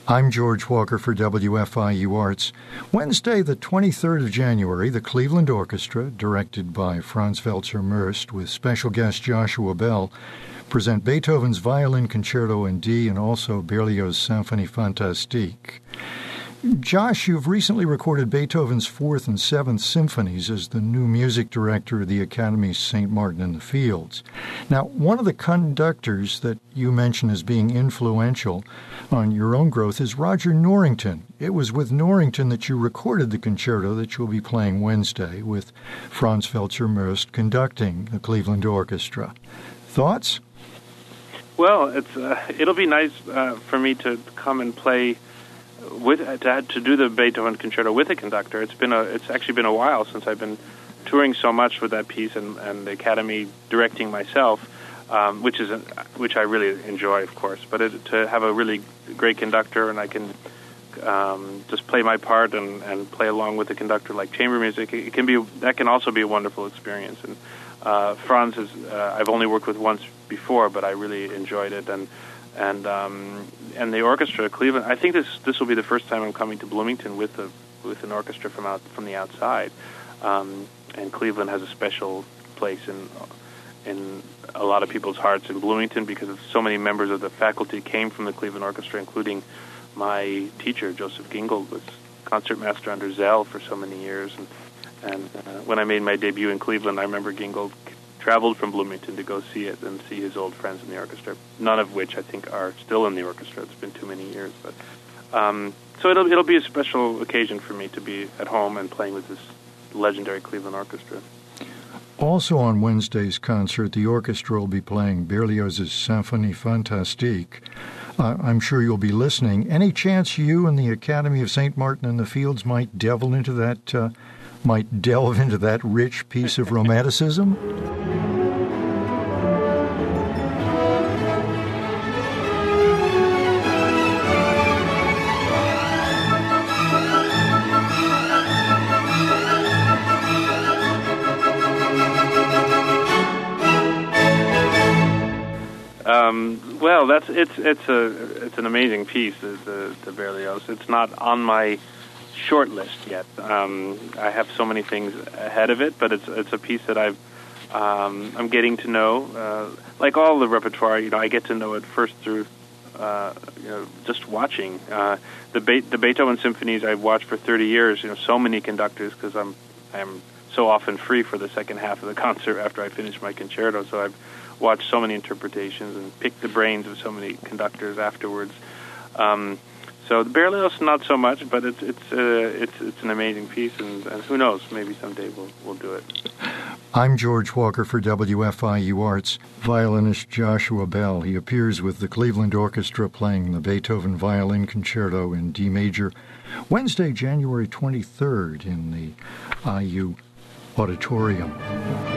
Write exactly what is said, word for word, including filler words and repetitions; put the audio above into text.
I'm George Walker for W F I U Arts. Wednesday, the twenty-third of January, the Cleveland Orchestra, directed by Franz Welzer Möst, with special guest Joshua Bell, present Beethoven's Violin Concerto in D and also Berlioz' Symphonie Fantastique. Josh, you've recently recorded Beethoven's Fourth and Seventh Symphonies as the new music director of the Academy's Saint Martin in the Fields. Now, one of the conductors that you mention as being influential on your own growth is Roger Norrington. It was with Norrington that you recorded the concerto that you'll be playing Wednesday, with Franz Welzer Möst conducting the Cleveland Orchestra. Thoughts? Well, it's uh, it'll be nice uh, for me to come and play with to, to do the Beethoven concerto with a conductor. It's been a it's actually been a while since I've been touring so much with that piece and, and the Academy directing myself, um, which is a, which I really enjoy, of course. But it, to have a really great conductor and I can um, just play my part and, and play along with the conductor like chamber music, it, it can be that can also be a wonderful experience. And uh, Franz is uh, I've only worked with once before, but I really enjoyed it. And And um, and the orchestra, Cleveland. I think this this will be the first time I'm coming to Bloomington with a with an orchestra from out from the outside. Um, and Cleveland has a special place in in a lot of people's hearts in Bloomington because of so many members of the faculty came from the Cleveland Orchestra, including my teacher Joseph Gingold was concertmaster under Zell for so many years. And and uh, when I made my debut in Cleveland, I remember Gingold traveled from Bloomington to go see it and see his old friends in the orchestra, none of which I think are still in the orchestra. It's been too many years. But um, so it'll it'll be a special occasion for me to be at home and playing with this legendary Cleveland Orchestra. Also on Wednesday's concert, the orchestra will be playing Berlioz's Symphonie Fantastique. Uh, I'm sure you'll be listening. Any chance you and the Academy of Saint Martin in the Fields might delve into that, uh, might delve into that rich piece of romanticism? Um, well, that's it's it's a it's an amazing piece, the, the, the Berlioz. It's not on my short list yet. Um, I have so many things ahead of it, but it's it's a piece that I've um, I'm getting to know. Uh, like all the repertoire, you know, I get to know it first through uh, you know just watching uh, the Be- the Beethoven symphonies. I've watched for thirty years. You know, so many conductors because I'm I'm so often free for the second half of the concert after I finish my concerto. So I've watched so many interpretations and picked the brains of so many conductors afterwards. Um, so the Berlioz, not so much, but it's it's uh, it's it's an amazing piece, and, and who knows, maybe someday we'll we'll do it. I'm George Walker for W F I U Arts. Violinist Joshua Bell. He appears with the Cleveland Orchestra playing the Beethoven Violin Concerto in D major, Wednesday, January twenty-third, in the I U Auditorium.